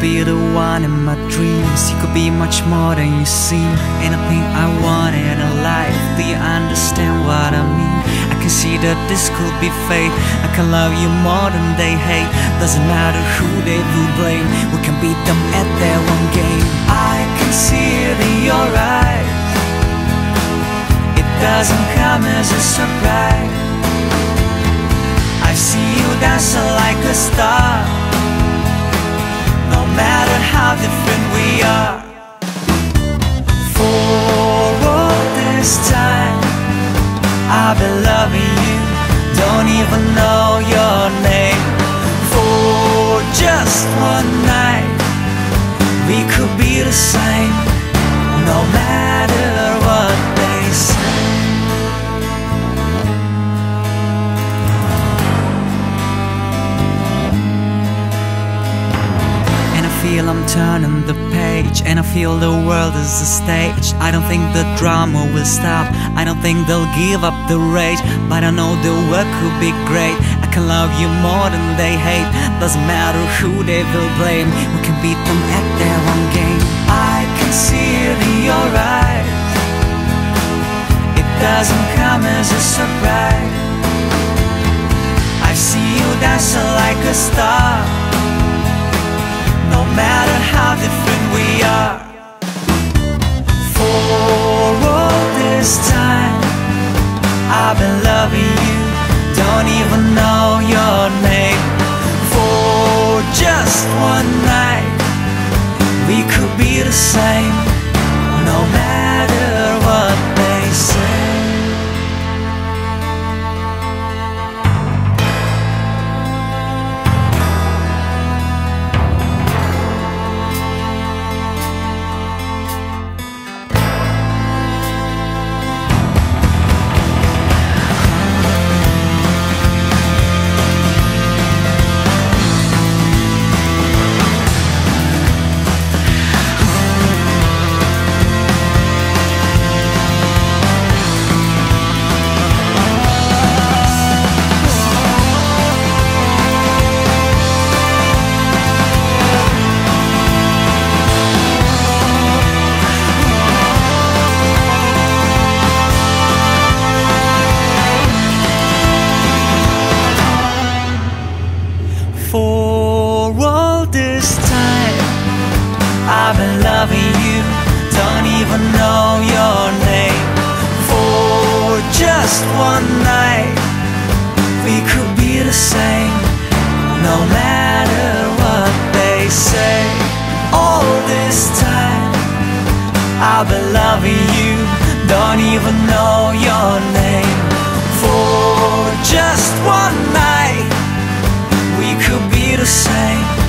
be the one in my dreams. You could be much more than you seem. Anything I wanted in life. Do you understand what I mean? I can see that this could be fate. I can love you more than they hate. Doesn't matter who they will blame. We can beat them at their own game. I can see it in your eyes. It doesn't come as a surprise. I see you dancing like a star. No matter how different we are. For all this time I've been loving you, don't even know your name. For just one night we could be the same. No matter what they say. I'm turning the page, and I feel the world is a stage. I don't think the drama will stop. I don't think they'll give up the rage. But I know the work could be great. I can love you more than they hate. Doesn't matter who they will blame. We can beat them at their own game. I can see it in your eyes. It doesn't come as a surprise. I see you dancing like a star. No matter how different we are. For all this time I've been loving you, don't even know your name. For just one night we could be the same. No matter what they say. For all this time I've been loving you, don't even know your name. For just one night we could be the same. No matter what they say. All this time I've been loving you, don't even know your name. For just one night we could be the same.